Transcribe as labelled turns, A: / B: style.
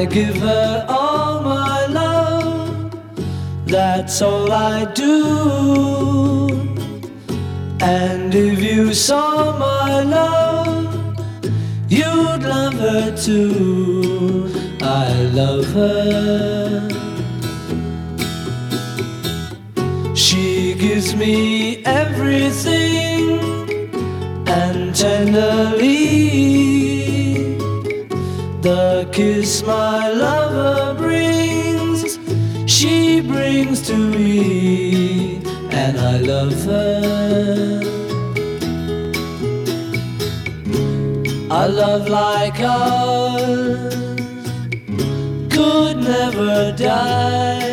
A: give her all my love, that's all I do. And if you saw my love, you'd love her too. I love her. She gives me everything, and tenderly the kiss my lover brings, she brings to me, and I love her. A love like ours could never die.